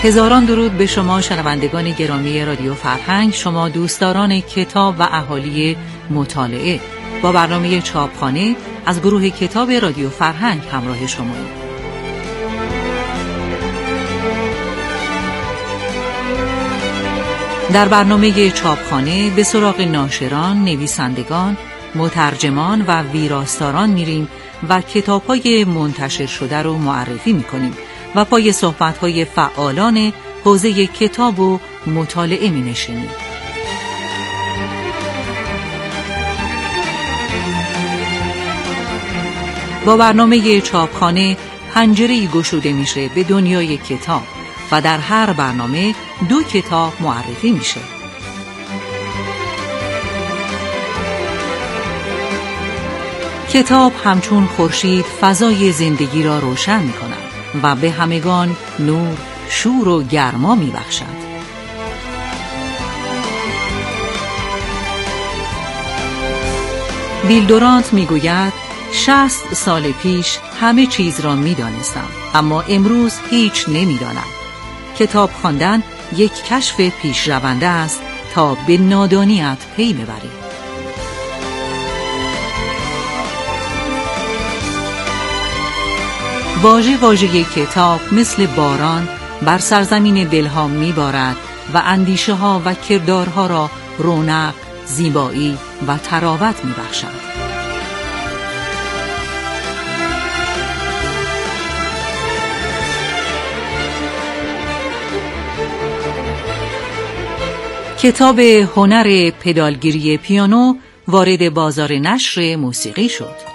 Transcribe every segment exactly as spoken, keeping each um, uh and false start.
هزاران درود به شما شنوندگان گرامی رادیو فرهنگ، شما دوستداران کتاب و اهالی مطالعه. با برنامه چاپخانه از گروه کتاب رادیو فرهنگ همراه شماییم. در برنامه چاپخانه به سراغ ناشران، نویسندگان، مترجمان و ویراستاران میریم و کتاب‌های منتشر شده رو معرفی می‌کنیم و پای صحبت‌های فعالان حوزه کتاب و مطالعه می‌نشینیم. با برنامه چاپخانه پنجره‌ای گشوده میشه به دنیای کتاب و در هر برنامه دو کتاب معرفی میشه. کتاب همچون خورشید فضای زندگی را روشن می‌کند و به همگان نور، شور و گرما می‌بخشد. ویل دورانت می‌گوید شصت سال پیش همه چیز را می‌دانستم، اما امروز هیچ نمی‌دانم. کتاب خواندن یک کشف پیشرونده است تا به نادانیت پی ببری. واژه واژه کتاب مثل باران بر سرزمین دلها میبارد و اندیشه ها و کردارها را رونق، زیبایی و طراوت میبخشد. کتاب هنر پدالگیری پیانو وارد بازار نشر موسیقی شد.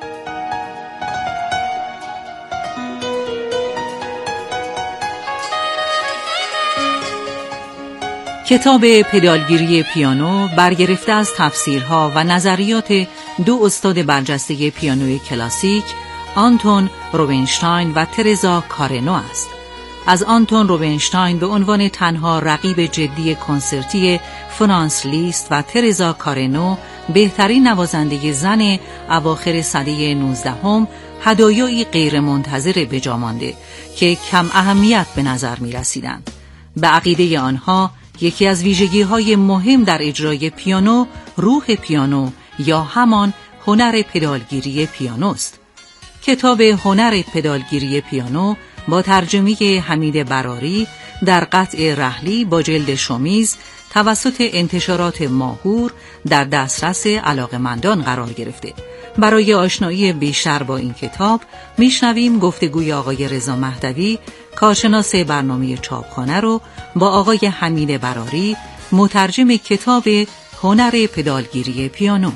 کتاب پدالگیری پیانو برگرفته از تفسیرها و نظریات دو استاد برجسته پیانوی کلاسیک، آنتون روبینشتاین و ترزا کارنو است. از آنتون روبینشتاین به عنوان تنها رقیب جدی کنسرتی فرانس لیست و ترزا کارنو بهترین نوازنده زن اواخر سده نوزدهم هدایایی غیر منتظره به جا مانده که کم اهمیت به نظر می رسیدند. به عقیده آنها یکی از ویژگی‌های مهم در اجرای پیانو روح پیانو یا همان هنر پدالگیری پیانوست. کتاب هنر پدالگیری پیانو با ترجمه حمید براری در قطع رحلی با جلد شمیز توسط انتشارات ماهور در دسترس علاقه‌مندان قرار گرفته. برای آشنایی بیشتر با این کتاب میشنویم گفتگوی آقای رضا مهدوی، کارشناس برنامه چاپخانه رو با آقای حمید براری، مترجم کتاب هنر پدالگیری پیانو.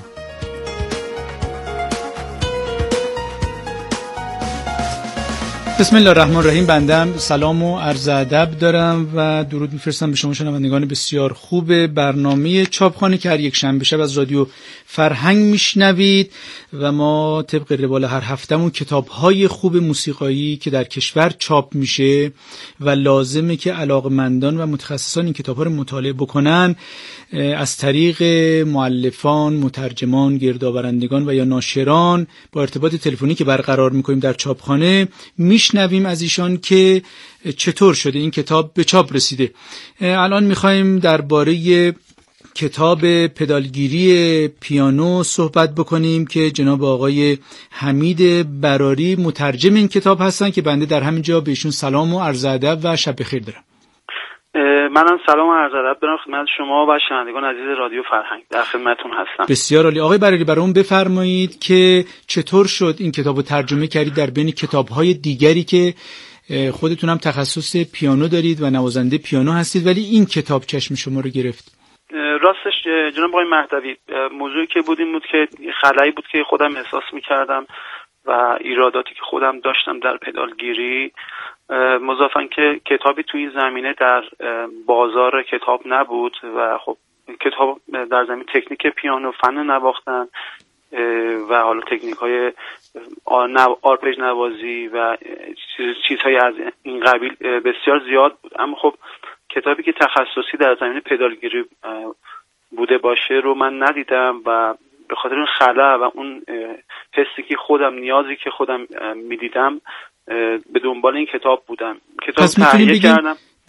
بسم الله الرحمن الرحیم. بندم سلام و عرض ادب دارم و درود میفرستم به شما شنوندگان بسیار خوب برنامه چاپخانه که هر یک شنبه شب از رادیو فرهنگ میشنوید و ما طبق روال هر هفتهمون کتاب‌های خوب موسیقایی که در کشور چاپ میشه و لازمه که علاقه‌مندان و متخصصان این کتاب‌ها رو مطالعه بکنن از طریق مؤلفان، مترجمان، گردآورندگان و یا ناشران با ارتباط تلفنی که برقرار می‌کنیم در چاپخانه میشنویم از ایشان که چطور شده این کتاب به چاپ رسیده. الان میخوایم درباره کتاب پدالگیری پیانو صحبت بکنیم که جناب آقای حمید براری مترجم این کتاب هستن که بنده در همین جا بهشون سلام و عرض ادب و شب بخیر دارم. منم سلام و عرض ادب دارم خدمت شما و شنوندگان عزیز رادیو فرهنگ. در خدمتتون هستم. بسیار عالی. آقای براری برامون بفرمایید که چطور شد این کتابو ترجمه کردید در بین کتاب‌های دیگری که خودتون هم تخصص پیانو دارید و نوازنده پیانو هستید، ولی این کتاب چشم شما رو گرفت؟ راستش جناب آقای مهدوی، موضوعی که بود این بود که خلایی بود که خودم احساس می‌کردم و ایراداتی که خودم داشتم در پدالگیری، مضافاً که کتابی توی این زمینه در بازار کتاب نبود و خب کتاب در زمین تکنیک پیانو، فن نواختن و حالا تکنیک‌های آرپیج نوازی و چیزهای از این قبیل بسیار زیاد بود. اما خب کتابی که تخصصی در زمینه پدالگیری بوده باشه رو من ندیدم و به خاطر اون خلا و اون حسی که خودم، نیازی که خودم میدیدم، به دنبال این کتاب بودم. کتاب تهیه کردم.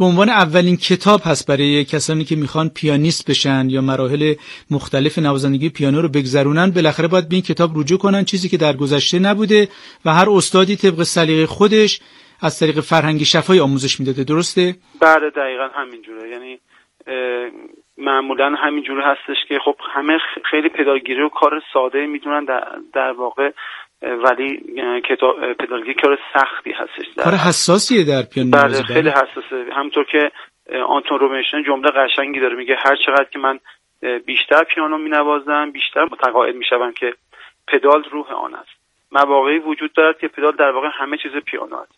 به عنوان اولین کتاب هست برای کسانی که میخوان پیانیست بشن یا مراحل مختلف نوازندگی پیانو رو بگذرونن. بالاخره باید به این کتاب رجوع کنن، چیزی که در گذشته نبوده و هر استادی طبق سلیقه خودش از طریق فرهنگ شفاهی آموزش میداده. درسته؟ بله دقیقاً همینجوره. یعنی معمولا همینجوره هستش که خب همه خیلی پدالگیری رو کار ساده میدونن در, در واقع، ولی کتاب پدالگیری کار سختی هستش، کار حساسیه در پیانو. بله خیلی حساسه. همونطور که آنتون روبنشتاین جمله قشنگی داره، میگه هر چقدر که من بیشتر پیانو مینوازم بیشتر متقاعد میشم که پدال روح آن است. مواقعی وجود دارد که پدال در واقع همه چیز پیانو است.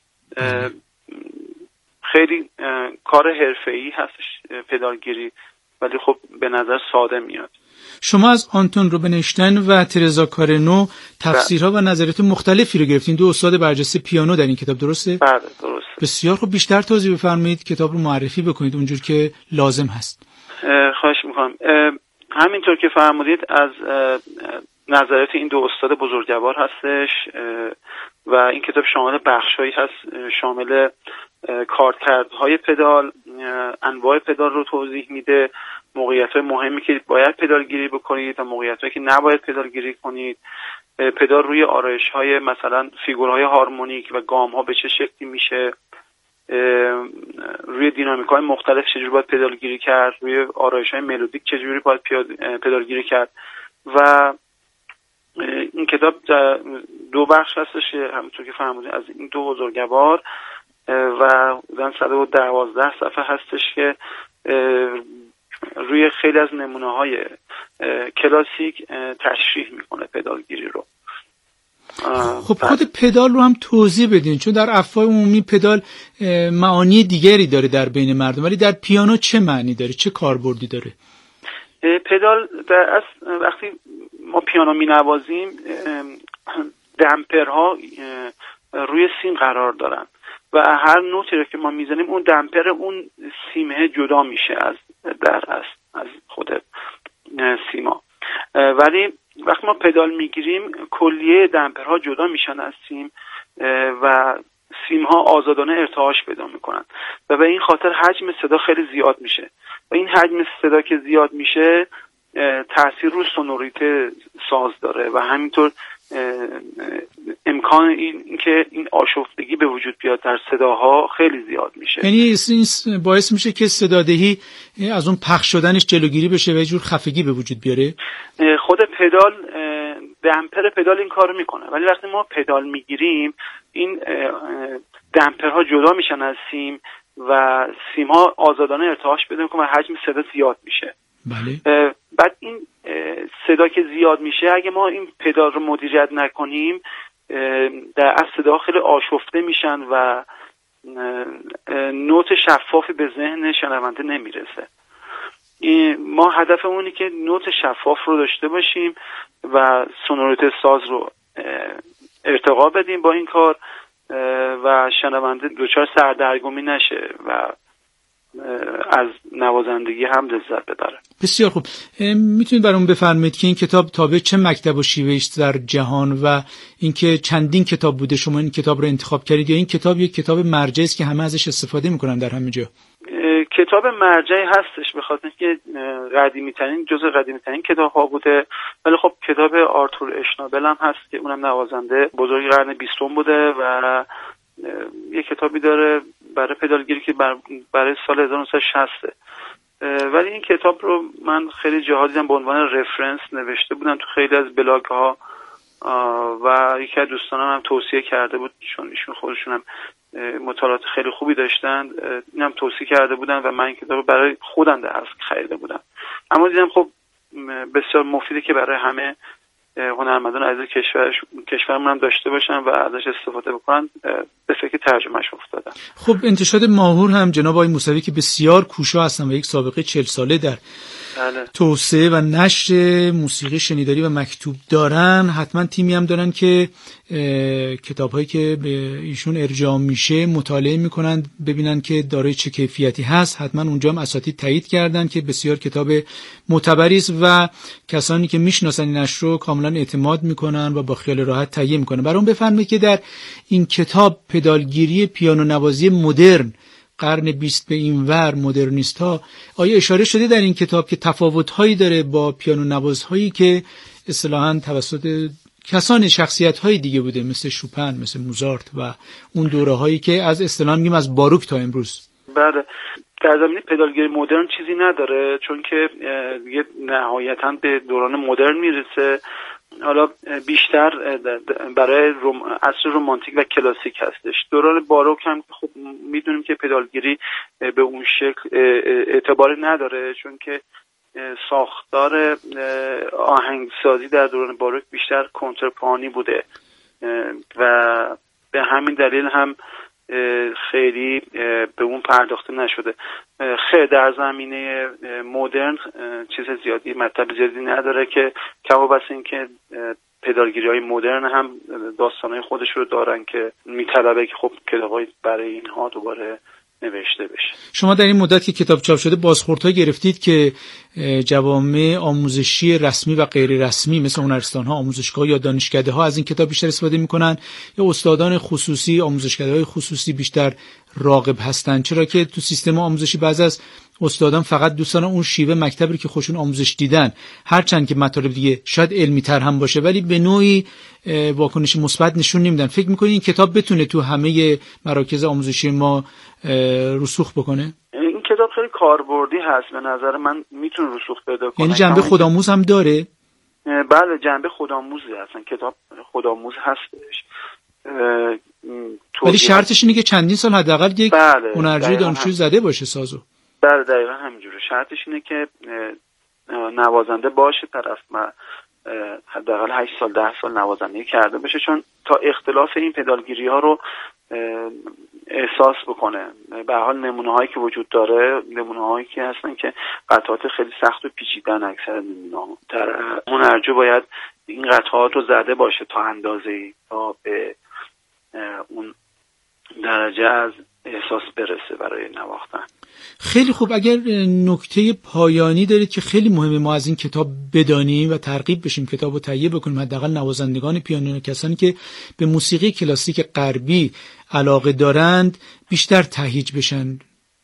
خیلی کار حرفه‌ای هستش پدالگیری، ولی خب به نظر ساده میاد. شما از آنتون روبنشتاین و ترزا کارنو تفسیرها و نظریات مختلفی رو گرفتین، دو استاد برجسته پیانو در این کتاب، درسته؟ بله درسته. بسیار خوب، بیشتر توضیح بفرمایید، کتاب رو معرفی بکنید اونجور که لازم هست. خواهش میکنم. همینطور که فرمودید از نظریات این دو استاد بزرگوار هستش و این کتاب شامل بخشایی هست، شامل کارکردهای پدال، انواع پدال رو توضیح میده، موقعیت‌های مهمی که باید پدالگیری بکنید و موقعیت‌هایی که نباید پدالگیری کنید، پدال روی آرایش‌های مثلا فیگورهای هارمونیک و گام‌ها به چه شکلی میشه، روی دینامیک‌های مختلف چجوری باید پدالگیری کرد، روی آرایش‌های ملودیک چجوری باید پدالگیری کرد. و این کتاب دو بخش هستش همونطور که فهمیدید از این دو بزرگوار و حدوداً صد و دوازده صفحه هستش که روی خیلی از نمونه‌های کلاسیک تشریح میکنه پدالگیری رو. خب خود پدال رو هم توضیح بدین، چون در افواه عمومی پدال معانی دیگری داره در بین مردم، ولی در پیانو چه معنی داره، چه کاربردی داره؟ پدال در اصل وقتی ما پیانو می نوازیم دمپرها روی سیم قرار دارن و هر نوتی رو که ما میزنیم اون دمپر اون سیمه جدا میشه از در اصل از خود سیما، ولی وقتی ما پدال میگیریم کلیه دمپرها جدا میشن از سیم و سیمها آزادانه ارتعاش پیدا میکنن و به این خاطر حجم صدا خیلی زیاد میشه و این حجم صدا که زیاد میشه تأثیر رو سونوریته ساز داره و همینطور امکان این که این آشفتگی به وجود بیاد در صداها خیلی زیاد میشه. یعنی این باعث میشه که صدادهی از اون پخش شدنش جلوگیری بشه و یه جور خفگی به وجود بیاره. خود پدال دمپر پدال این کارو میکنه، ولی وقتی ما پدال میگیریم این دمپرها جدا میشن از سیم و سیمها آزادانه ارتعاش پیدا میکنه و حجم صدا زیاد میشه. بله. بعد این صدا که زیاد میشه اگه ما این پدال رو مدیریت نکنیم در از صدا خیلی آشفته میشن و نوت شفافی به ذهن شنونده نمیرسه. ما هدفمون اینه که نوت شفاف رو داشته باشیم و سونوریته ساز رو ارتقا بدیم با این کار و شنونده دچار سردرگمی نشه و از نوازندگی هم لذت ببره. بسیار خوب. میتونید برامون بفرمایید که این کتاب تابع چه مکتب و شیوه‌ای است در جهان و اینکه چندین کتاب بوده شما این کتاب رو انتخاب کردید یا این کتاب یک کتاب مرجعی است که همه ازش استفاده میکنن در همه جا؟ کتاب مرجعی هستش به خاطر اینکه قدیمی ترین جزء قدیمی ترین کتاب ها بوده، ولی خب کتاب آرتور اشنابل هم هست که اونم نوازنده بزرگ قرن بیستم بوده و یه کتابی داره برای پدالگیری که برای سال هزار و نهصد و شصت، ولی این کتاب رو من خیلی جاها دیدم به عنوان رفرنس نوشته بودن تو خیلی از بلاگ ها و یکی از دوستانم هم توصیه کرده بود، چون ایشون خودشون هم مطالعات خیلی خوبی داشتن، اینم توصیه کرده بودن و من این کتاب رو برای خودم در اصل خریده بودم، اما دیدم خب بسیار مفیده که برای همه هنرمندان عزیز کشورش کشورمون هم داشته باشن و ازش استفاده بکنن، به فکر ترجمهش افتادم. خب انتشار ماهور هم جناب آقای موسوی که بسیار کوشا هستن و یک سابقه چهل ساله در بله. توسعه و نشر موسیقی شنیداری و مکتوب دارن، حتما تیمی هم دارن که کتاب‌هایی که به ایشون ارجاع میشه مطالعه میکنن ببینن که دارای چه کیفیتی هست. حتما اونجا هم اساتید تایید کردن که بسیار کتاب معتبری است و کسانی که میشناسن این نشر رو کاملا اعتماد میکنن و با خیال راحت تهیه میکنن. برام بفرمایید که در این کتاب پدالگیری پیانو نوازی مدرن قرن بیست به این ور مدرنیست ها، آیا اشاره شده در این کتاب که تفاوت هایی داره با پیانو نوازهایی که اصطلاحاً توسط کسان شخصیت های دیگه بوده، مثل شوپن، مثل موزارت و اون دوره هایی که از اصطلاحاً میگیم از باروک تا امروز؟ بله، در زمینه پدالگیری مدرن چیزی نداره، چون که دیگه نهایتاً به دوران مدرن میرسه. حالا بیشتر برای روم، عصر رمانتیک و کلاسیک هستش. دوران باروک هم خب میدونیم که پدالگیری به اون شکل اعتباری نداره، چون که ساختار آهنگسازی در دوران باروک بیشتر کنترپانی بوده و به همین دلیل هم خیلی به اون پرداخته نشده. خیلی در زمینه مدرن چیز زیادی، مطلب زیادی نداره که کما بس این که پدالگیری های مدرن هم داستانهای خودش رو دارن که میطلبه که خب کتابای برای اینها دوباره نوشته بشه. شما در این مدت که کتاب چاپ شده بازخوردها گرفتید که جوامع آموزشی رسمی و غیر رسمی مثل هنرستان‌ها، آموزشگاه یا دانشکده‌ها از این کتاب بیشتر استفاده می‌کنن یا استادان خصوصی، آموزشکده‌های خصوصی بیشتر راغب هستن؟ چرا که تو سیستم آموزشی بعضی از استادان فقط دوستان اون شیوه مکتبی که خودشون آموزش دیدن، هرچند که مطالب دیگه شاید علمی‌تر هم باشه ولی به نوعی واکنش مثبت نشون نمیدن. فکر می‌کنید این کتاب بتونه تو همه مراکز آموزشی ما رسوخ بکنه؟ این کتاب خیلی کاربردی هست، به نظر من میتونه رسوخ پیدا کنه. یعنی جنبه خودآموز هم داره؟ بله، جنبه خودآموزی هستن، کتاب خودآموز هستش. ولی شرطش اینه که چندین سال حداقل یک بله، هنرجوی دانشجوی زده باشه سازو. بله دقیقاً همینجوره. شرطش اینه که نوازنده باشه طرف، ما حداقل هشت سال ده سال نوازندگی کرده باشه، چون تا اختلاف این پدالگیری ها رو احساس بکنه. به حال نمونه هایی که وجود داره نمونه هایی که هستن که قطعات خیلی سخت و پیچیدن. اکثر نمونه ها در هنرجو باید این قطعات رو زده باشه تا اندازه‌ای تا به اون درجه از احساس برسه برای نواختن. خیلی خوب. اگر نکته پایانی دارید که خیلی مهمه ما از این کتاب بدانیم و ترغیب بشیم کتاب رو تهیه بکنیم، حداقل نوازندگان پیانو، کسانی که به موسیقی کلاسیک غربی علاقه دارند، بیشتر تهیج بشن.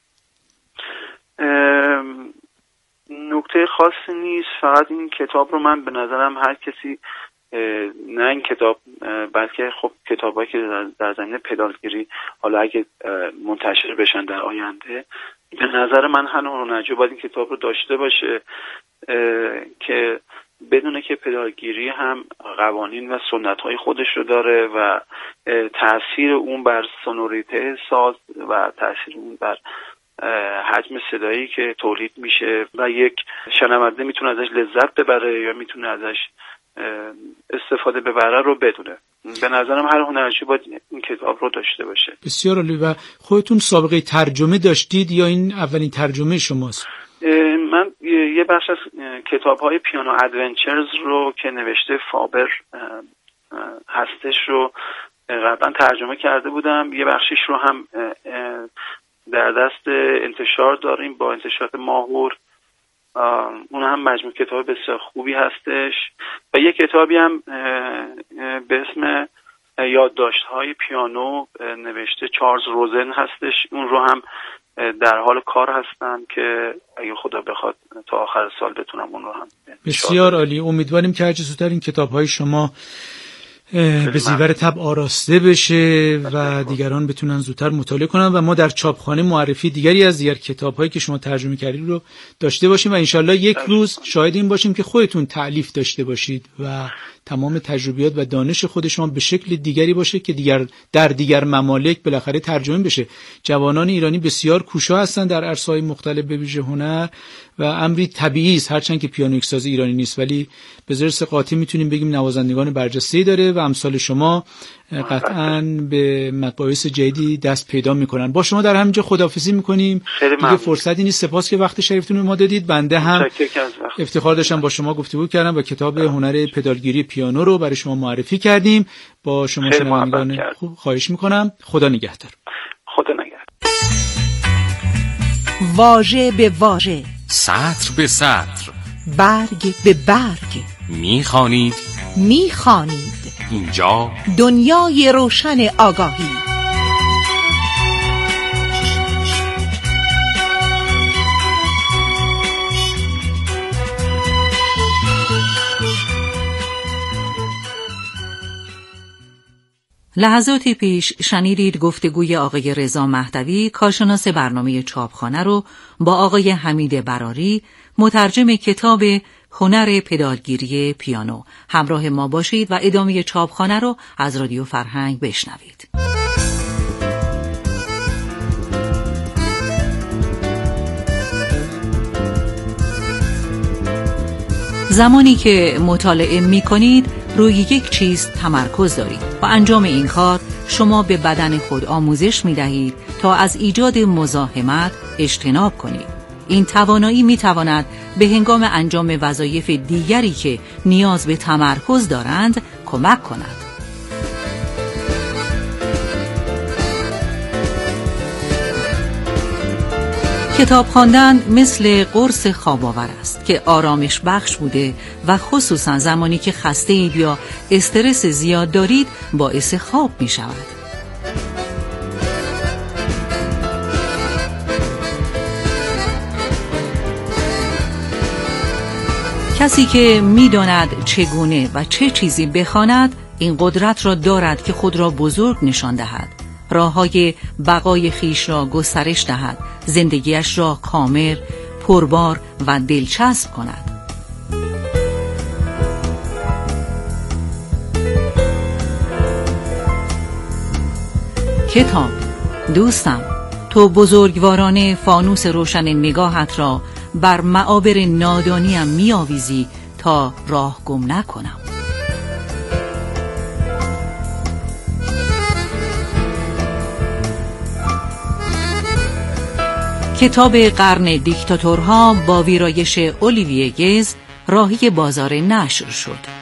نکته خاصی نیست، فقط این کتاب رو من به نظرم هر کسی، نه این کتاب بلکه خب کتابایی که در زمینه پدالگیری حالا اگه منتشر بشن در آینده، به نظر من هر هنرجو باید این کتاب رو داشته باشه که بدونه که پدالگیری هم قوانین و سنت‌های خودش رو داره و تأثیر اون بر سونوریته ساز و تأثیر اون بر حجم صدایی که تولید میشه و یک شنونده میتونه ازش لذت ببره یا میتونه ازش استفاده ببره رو بدونه. به نظرم هر هنرجو باید این کتاب رو داشته باشه. بسیار عالی. و خودتون سابقه ترجمه داشتید یا این اولین ترجمه شماست؟ من یه بخش از کتاب‌های پیانو ادونچرز رو که نوشته فابر هستش رو قبلا ترجمه کرده بودم. یه بخشیش رو هم در دست انتشار داریم با انتشارات ماهور. اون هم مجموع کتاب بسیار خوبی هستش و یه کتابی هم به اسم یادداشت‌های پیانو نوشته چارلز روزن هستش. اون رو هم در حال کار هستم که اگه خدا بخواد تا آخر سال بتونم اون رو هم. بسیار عالی. امیدواریم که هرچه زودتر این کتاب‌های شما به زیور طبع آراسته بشه و دیگران بتونن زودتر مطالعه کنن و ما در چاپخانه معرفی دیگری از دیگر کتاب‌هایی که شما ترجمه کردید رو داشته باشیم و انشالله یک روز شاهد این باشیم که خودتون تألیف داشته باشید و تمام تجربیات و دانش خود شما به شکل دیگری باشه که دیگر در دیگر ممالک بالاخره ترجمه بشه. جوانان ایرانی بسیار کوشا هستن در عرصه‌های مختلف به ویژه هنر و امری طبیعی است، هرچند که پیانویک ساز ایرانی نیست ولی به ذرس قاطع میتونیم بگیم نوازندگان برجسته‌ای داره و امثال شما قطعاً به مباحث جدیدی دست پیدا میکنن. با شما در همینجا خداحافظی میکنیم. دیگه فرصتی نیست. سپاس که وقت شریفتون رو ما دادید. بنده هم افتخار داشتم با شما گفتگو کردم و کتاب هنر پدالگیری پیانو رو برای شما معرفی کردیم. با شما شنوندگان خوب خواهش میکنم. خدا نگهدار. خدا نگهدار. واژه به واژه، سطر به سطر، برگ به برگ میخوانید میخوانید اینجا دنیای روشن آگاهی. لحظاتی پیش شنیدید گفتگوی آقای رضا مهدوی کارشناس برنامه چاپخانه رو با آقای حمید براری مترجم کتاب هنر پدالگیری پیانو. همراه ما باشید و ادامه چاپخانه رو از رادیو فرهنگ بشنوید. زمانی که مطالعه می کنید روی یک چیز تمرکز دارید و انجام این کار شما به بدن خود آموزش می دهید تا از ایجاد مزاحمت اجتناب کنید. این توانایی می تواند به هنگام انجام وظایف دیگری که نیاز به تمرکز دارند کمک کند. کتاب خواندن مثل قرص خواب‌آور است که آرامش بخش بوده و خصوصا زمانی که خسته اید یا استرس زیاد دارید باعث خواب می شود. کسی که می داند چگونه و چه چیزی بخواند این قدرت را دارد که خود را بزرگ نشان دهد، راه‌های بقای خیش را گسترش دهد، زندگیش را کامل، پربار و دلچسب کند. کتاب، دوستم، تو بزرگوارانه فانوس روشن نگاهت را بر معابر نادانیم می آویزی تا راه گم نکنم. کتاب قرن دیکتاتورها با ویرایش اولیویه گز راهی بازار نشر شد.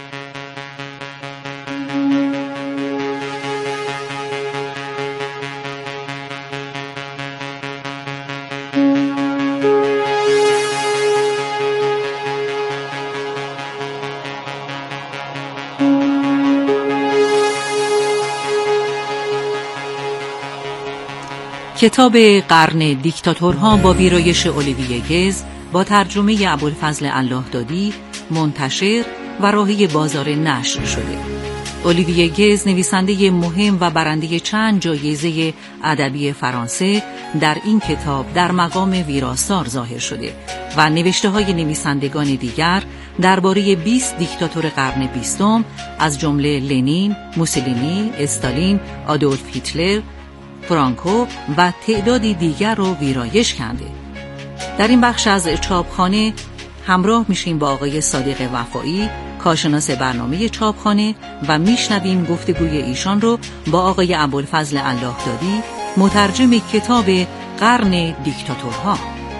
کتاب قرن دیکتاتورها با ویرایش اولیویه گز با ترجمه ابوالفضل الله دادی منتشر و راهی بازار نشر شده. اولیویه گز نویسنده مهم و برنده چند جایزه ادبی فرانسه در این کتاب در مقام ویراستار ظاهر شده و نوشته‌های نویسندگان دیگر درباره بیست دیکتاتور قرن بیستم از جمله لنین، موسولینی، استالین، آدولف هیتلر، فرانکو و تعدادی دیگر رو ویرایش کرده. در این بخش از چاپخانه همراه میشیم با آقای صادق وفایی، کارشناس برنامه چاپخانه، و میشنویم گفتگوی ایشان رو با آقای ابوالفضل الله دادی، مترجم کتاب قرن دیکتاتورها.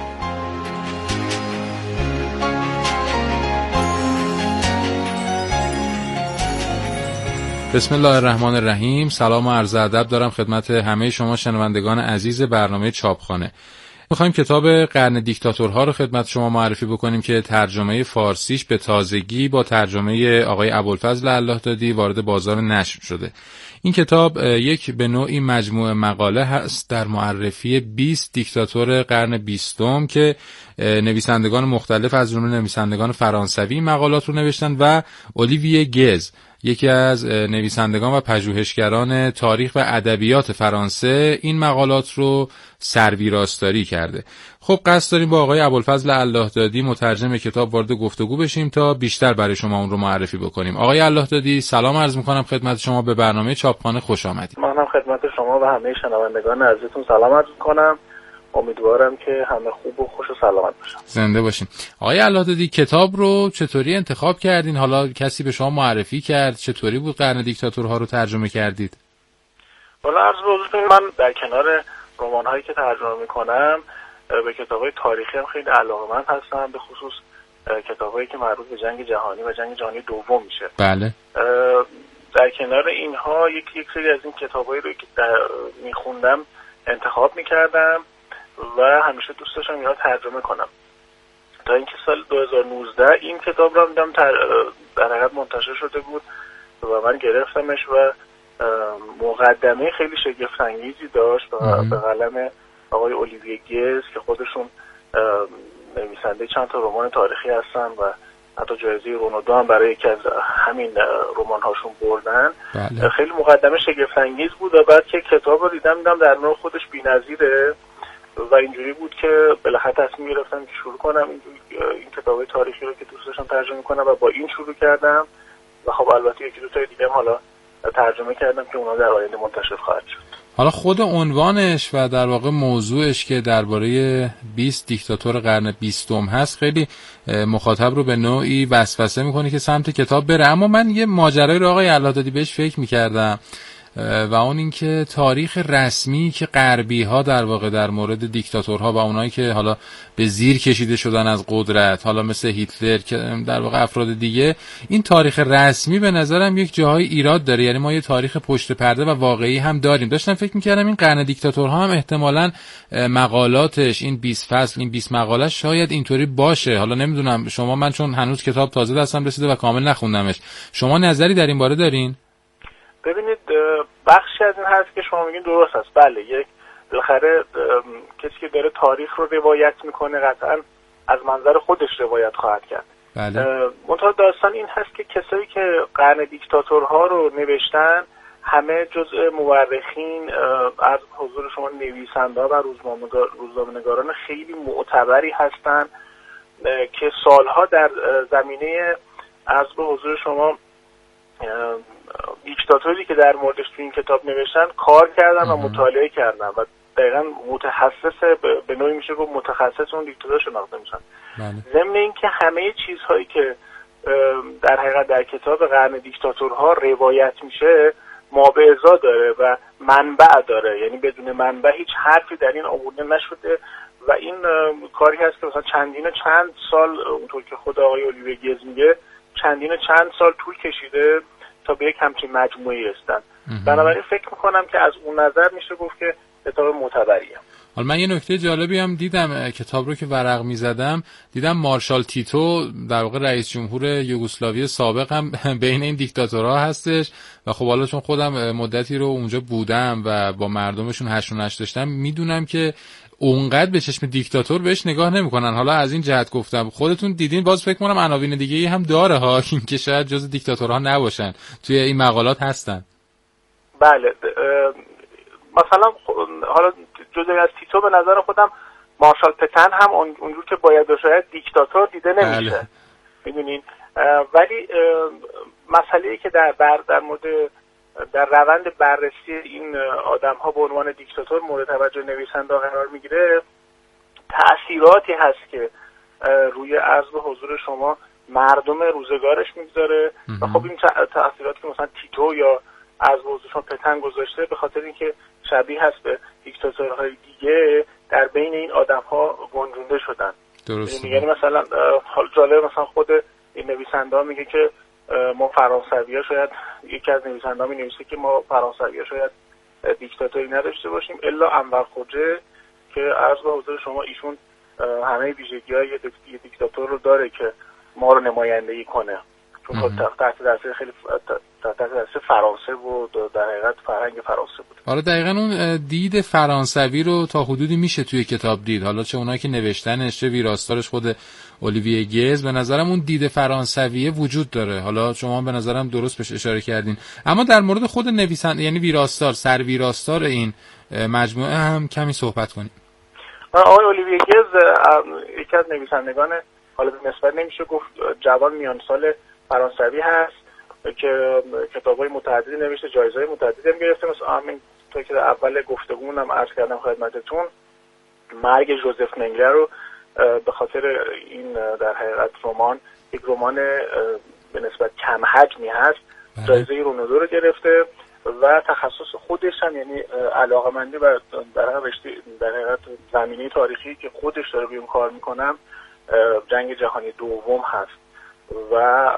بسم الله الرحمن الرحیم. سلام و عرض ادب دارم خدمت همه شما شنوندگان عزیز برنامه چاپخانه. میخوایم کتاب قرن دیکتاتورها رو خدمت شما معرفی بکنیم که ترجمه فارسیش به تازگی با ترجمه آقای ابوالفضل الله دادی وارد بازار نشر شده. این کتاب یک به نوعی مجموعه مقاله هست در معرفی بیست دیکتاتور قرن بیستم که نویسندگان مختلف از جمله نویسندگان فرانسوی مقالات رو نوشتن و اولیویه گز، یکی از نویسندگان و پژوهشگران تاریخ و ادبیات فرانسه، این مقالات رو سرویراستاری کرده. خب قصد داریم با آقای ابوالفضل الله دادی مترجم کتاب وارد گفتگو بشیم تا بیشتر برای شما اون رو معرفی بکنیم. آقای الله دادی سلام عرض می‌کنم خدمت شما، به برنامه چاپخانه خوش آمدید. منم خدمت شما و همه شنوندگان عزیزتون سلام عرض می‌کنم. امیدوارم که همه خوب و خوش و سلامت باشن. زنده باشین. آقای الله دادی کتاب رو چطوری انتخاب کردین؟ حالا کسی به شما معرفی کرد؟ چطوری بود قرن دیکتاتورها رو ترجمه کردید؟ والا عرض به حضورتون من در کنار رمان‌هایی که ترجمه می‌کنم به کتاب‌های تاریخی هم خیلی علاقه‌مند هستم، به خصوص کتاب‌هایی که مربوط به جنگ جهانی و جنگ جهانی دوم میشه. بله. در کنار اینها یک یک سری از این کتاب‌هایی رو که می‌خوندم انتخاب می‌کردم و همیشه دوست داشتم اینا ترجمه کنم. تا اینکه سال دو هزار و نوزده این کتاب رو دیدم در حقیقت منتشر شده بود و من گرفتمش و مقدمه خیلی شگفت انگیزی داشت به قلم آقای اولیویه گز که خودشون نویسنده چند تا رمان تاریخی هستن و حتی جایزه رونالدو هم برای یکی از همین رمان هاشون بردن. بله. خیلی مقدمه شگفت انگیز بود و بعد که کتاب رو دیدم دیدم در نوع خودش بی‌نظیره و اینجوری بود که بالاخره تصمیم گرفتم که شروع کنم این, این کتابای تاریخی رو که دوست داشتم ترجمه کنم و با این شروع کردم و خب البته یکی دو تا دیگه هم حالا ترجمه کردم که اونا در آینده منتشر خواهد شد. حالا خود عنوانش و در واقع موضوعش که درباره بیست دیکتاتور قرن بیستم هست خیلی مخاطب رو به نوعی وسوسه میکنه که سمت کتاب بره. اما من یه ماجرایی رو آقای علادادی بهش فکر میکردم و اون این که تاریخ رسمی که غربی ها در واقع در مورد دیکتاتورها و اونایی که حالا به زیر کشیده شدن از قدرت، حالا مثل هیتلر که در واقع افراد دیگه، این تاریخ رسمی به نظرم یک جاهای ایراد داره. یعنی ما یه تاریخ پشت پرده و واقعی هم داریم. داشتم فکر می‌کردم این قرن دیکتاتورها هم احتمالاً مقالاتش، این بیست فصل، این بیست مقاله شاید اینطوری باشه. حالا نمیدونم شما، من چون هنوز کتاب تازه دستم رسیده و کامل نخوندمش، شما نظری در این باره دارین؟ ببینید بخشی از این هست که شما میگین درست است. بله، یک بالاخره کسی که داره تاریخ رو روایت میکنه قطعا از منظر خودش روایت خواهد کرد. بله. منتها داستان این هست که کسایی که قرن دیکتاتورها رو نوشتن همه جزء مورخین، از حضور شما نویسنده‌ها و روزنامه‌نگاران خیلی معتبری هستند که سالها در زمینه از به حضور شما دیکتاتوری که در موردش تو این کتاب نوشتن کار کردن و مطالعه کردن و دقیقاً متخصص به نوعی میشه گفت متخصص اون دیکتاتور شناخته میشن. ضمن اینکه همه چیزهایی که در حقیقت در کتاب قرن دیکتاتورها روایت میشه مابعضا داره و منبع داره، یعنی بدون منبع هیچ حرفی در این آورده نشده و این کاری هست که مثلا چندین چند سال اونطور که خود آقای اولیویه گز میگه چندین چند سال طول کشیده تا به یک همچین مجموعی هستن. بنابراین فکر میکنم که از اون نظر میشه گفت که کتاب معتبریه. حالا من یه نکته جالبی هم دیدم، کتاب رو که ورق میزدم دیدم مارشال تیتو در واقع رئیس جمهور یوگسلاوی سابق هم بین این دیکتاتورها هستش و خب حالا چون خودم مدتی رو اونجا بودم و با مردمشون هشت و نشت داشتم میدونم که اونقدر به چشم دیکتاتور بهش نگاه نمیکنن. حالا از این جهت گفتم خودتون دیدین، باز فکر کنم عناوین دیگه ای هم داره ها که شاید جز دیکتاتورها نباشن، توی این مقالات هستن. بله، مثلا حالا جزء از تیتو به نظر خودم مارشال پتن هم اونجور که باید و شاید دیکتاتور دیده نمیشه. بله. میدونین، ولی مسئله‌ای که در بر در مورد در روند بررسی این آدم‌ها به عنوان دیکتاتور مورد توجه نویسنده قرار میگیره تأثیراتی هست که روی عرض به حضور شما مردم روزگارش میگذاره و خب این تأثیراتی که مثلا تیتو یا از حضور شما پتن گذاشته به خاطر اینکه شبیه هست به دیکتاتورهای دیگه در بین این آدم‌ها گنجونده شدن. درسته. یعنی مثلا حال جالب مثلا خود این نویسنده ها میگه که ما فرانسوی ها شاید، یکی از نویسنده ها می نویسه که ما فرانسوی ها شاید دیکتاتوری نداشته باشیم الا انور خوجه که عرض به حضور شما ایشون همه ویژگی های یه دیکتاتور رو داره که ما رو نمایندگی کنه، چون تحت تاثیر خیلی تحت تاثیر فرانسه بود، در حقیقت فرهنگ فرانسه بود. حالا دقیقاً اون دید فرانسوی رو تا حدودی میشه توی کتاب دید، حالا چه اونایی که نوشتنش چه ویراستارش خود اولیویه گز، به نظرم اون دید فرانسویه وجود داره. حالا شما به نظرم درست بهش اشاره کردین. اما در مورد خود نویسنده یعنی ویراستار، سر ویراستار این مجموعه هم کمی صحبت کنیم. آقای اولیویه گز یکی از نویسندگان حالا به نسبت نمیشه گفت جوان میان سال فرانسوی هست که کتاب‌های متعددی نوشته، جایزه‌های متعددی هم گرفته. مثلا همین تو که اول گفتگومونم عرض کردم خدمتتون، مرگ ژوزف منگله رو به خاطر این در حقیقت رمان، یک رمان به نسبت کم حجمی هست، جایزه رونالدو رو گرفته و تخصص خودش هم یعنی علاقه‌مندی و در حقیقت در حقیقت زمینه تاریخی که خودش داره روی اون کار می‌کنم جنگ جهانی دوم هست و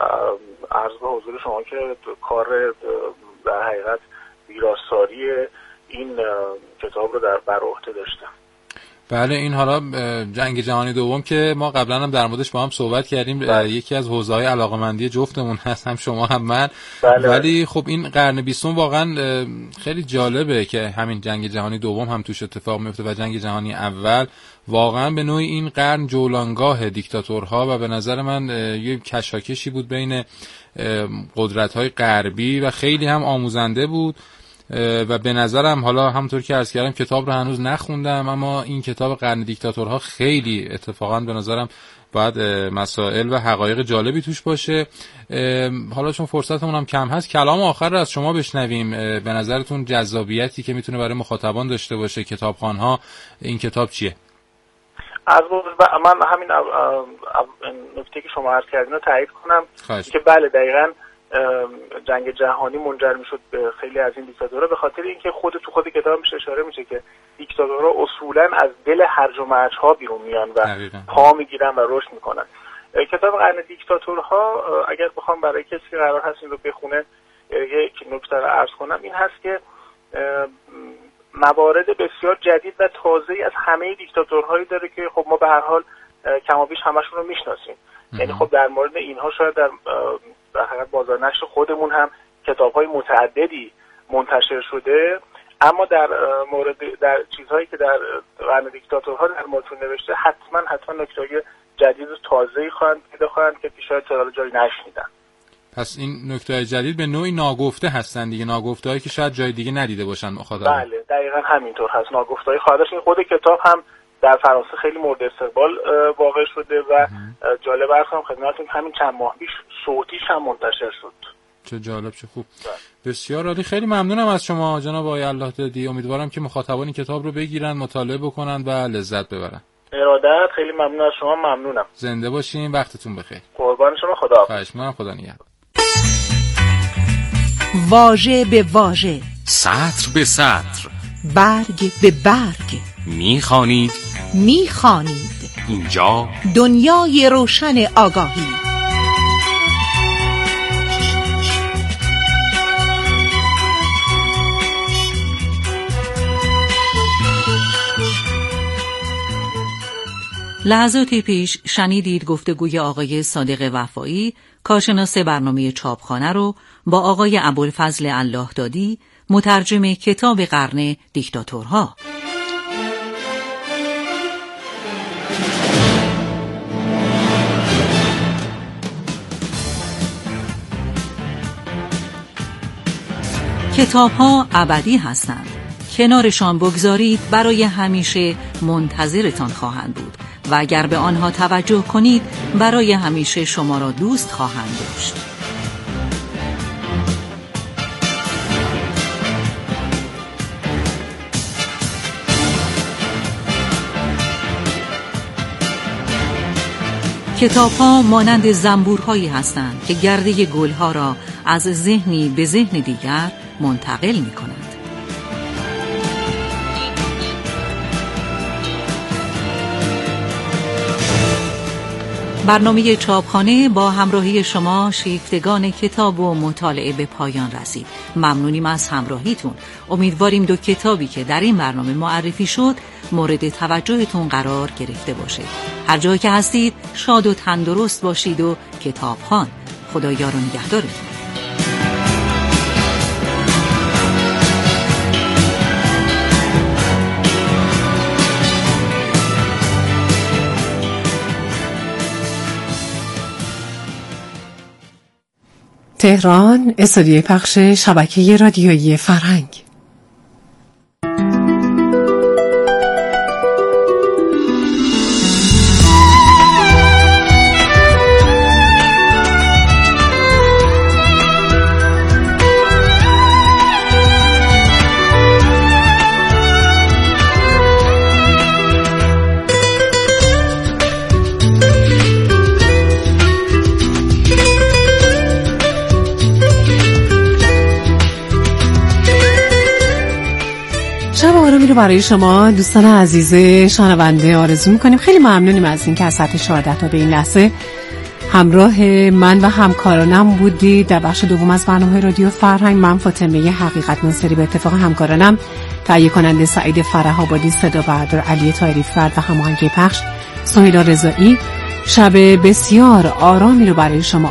عرض به حضور شما که کار در حقیقت ویراستاری این کتاب رو در بر عهده داشتم. بله، این حالا جنگ جهانی دوم که ما قبلا هم در موردش با هم صحبت کردیم، بله. یکی از حوزه‌های علاقه‌مندی جفتمون هست، هم شما هم من. بله. ولی خب این قرن بیستم واقعا خیلی جالبه که همین جنگ جهانی دوم هم توش اتفاق میفته و جنگ جهانی اول واقعا به نوعی این قرن جولانگاه دیکتاتورها و به نظر من یه کشاکشی بود بین قدرت‌های غربی و خیلی هم آموزنده بود. و به نظرم حالا همونطور که عرض کردم کتاب رو هنوز نخوندم، اما این کتاب قرن دیکتاتورها خیلی اتفاقا به نظرم باید مسائل و حقایق جالبی توش باشه. حالا چون فرصتمون هم کم هست کلام آخر رو از شما بشنویم. به نظرتون جذابیتی که میتونه برای مخاطبان داشته باشه کتابخوان‌ها این کتاب چیه؟ از من همین نکته که شما عرض کردین رو تایید کنم که بله دقیقاً جنگ جهانی منجر میشد به خیلی از این دیکتاتورها به خاطر اینکه خود تو خود کتاب میشه اشاره میشه که دیکتاتورها اصولا از دل هرج و مرج ها بیرون میان و پا میگیرن و رشد میکنن. کتاب قرن دیکتاتورها اگر بخوام برای کسی که قرار هست این رو بخونه یک نکته رو عرض کنم این هست که موارد بسیار جدید و تازه‌ای از همه دیکتاتورهایی داره که خب ما به هر حال کم و بیش همشون رو میشناسیم. یعنی خب در مورد اینها شاید در در حقیقت بازار نشر خودمون هم کتاب‌های متعددی منتشر شده، اما در مورد در چیزهایی که در قرن دیکتاتورها در موردشون نوشته حتما حتما نکته‌های جدید و تازه‌ای خواهند پیدا خواهند که شاید تا حالا جایی نشنیدن. پس این نکته‌های جدید به نوعی ناگفته هستن دیگه، ناگفته‌هایی که شاید جای دیگه ندیده باشن مخاطبان. بله دقیقاً همینطور هست، ناگفته‌های خارج این خود کتاب هم در فرانسه خیلی مورد استقبال واقع شده و جالب عرض کنم خدمتتون همین چند ماه پیش صوتیش هم منتشر شد. چه جالب، چه خوب. ده. بسیار عالی، خیلی ممنونم از شما جناب آقای الله دادی. امیدوارم که مخاطبان کتاب رو بگیرن، مطالعه بکنن و لذت ببرن. ارادت، خیلی ممنون از شما. ممنونم. زنده باشین، وقتتون بخیر. قربان شما، خدا. خواهش می‌کنم، خدا نگهدار. واژه به واژه، سطر به سطر، برگ به برگ میخوانید میخوانید اینجا دنیای روشن آگاهی. لحظاتی پیش شنیدید گفتگوی آقای صادق وفایی، کارشناس برنامه چاپخانه رو با آقای ابوالفضل الله دادی، مترجم کتاب قرن دیکتاتورها. کتاب‌ها ابدی هستند. کنارشان بگذارید برای همیشه منتظرتان خواهند بود و اگر به آنها توجه کنید برای همیشه شما را دوست خواهند داشت. کتاب‌ها مانند زنبورهایی هستند که گرده گل‌ها را از ذهنی به ذهن دیگر منتقل می‌کنند. برنامه چاپخانه با همراهی شما شیفتگان کتاب و مطالعه به پایان رسید. ممنونیم از همراهیتون. امیدواریم دو کتابی که در این برنامه معرفی شد مورد توجهتون قرار گرفته باشه. هر جایی که هستید شاد و تندرست باشید و کتابخوان. خدا یار و نگهدارتون. تهران، استودیوی پخش شبکه رادیویی فرهنگ. رو برای شما دوستان عزیز شنونده آرزو میکنیم. خیلی ممنونیم از این که از ساعت چهارده تا به این لحظه همراه من و همکارانم بودید در بخش دوم از برنامه رادیو فرهنگ. من فاطمه حقیقت ناصری به اتفاق همکارانم، تهیه کننده سعید فره‌آبادی، صدا بردار علی طاهری فرد و هماهنگی پخش سهیلا رضایی، شب بسیار آرامی رو برای شما